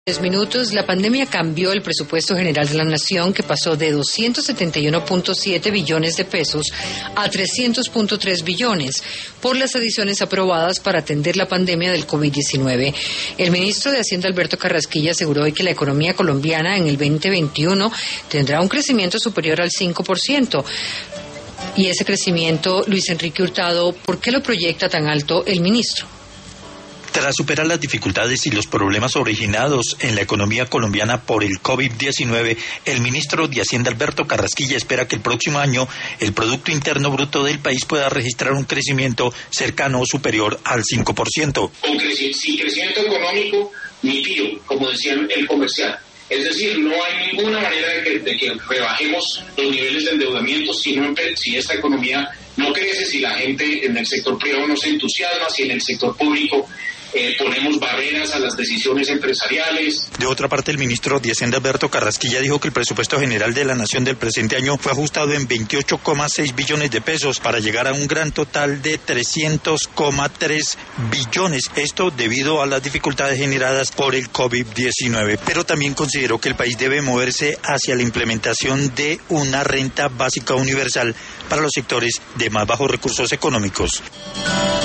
Minutos, la pandemia cambió el presupuesto general de la nación, que pasó de 271.7 billones de pesos a 300.3 billones por las adiciones aprobadas para atender la pandemia del COVID-19. El ministro de Hacienda, Alberto Carrasquilla, aseguró hoy que la economía colombiana en el 2021 tendrá un crecimiento superior al 5%. Y ese crecimiento, Luis Enrique Hurtado, ¿por qué lo proyecta tan alto el ministro? Tras superar las dificultades y los problemas originados en la economía colombiana por el COVID-19, el ministro de Hacienda, Alberto Carrasquilla, espera que el próximo año el Producto Interno Bruto del país pueda registrar un crecimiento cercano o superior al 5%. Sin crecimiento económico, ni pío, como decía el comercial. Es decir, no hay ninguna manera de que rebajemos los niveles de endeudamiento si esta economía no crece, si la gente en el sector privado no se entusiasma, si en el sector público ponemos barreras a las decisiones empresariales. De otra parte, el ministro de Hacienda, Alberto Carrasquilla, dijo que el presupuesto general de la nación del presente año fue ajustado en 28,6 billones de pesos para llegar a un gran total de 300,3 billones. Esto debido a las dificultades generadas por el COVID-19. Pero también consideró que el país debe moverse hacia la implementación de una renta básica universal para los sectores de más bajos recursos económicos.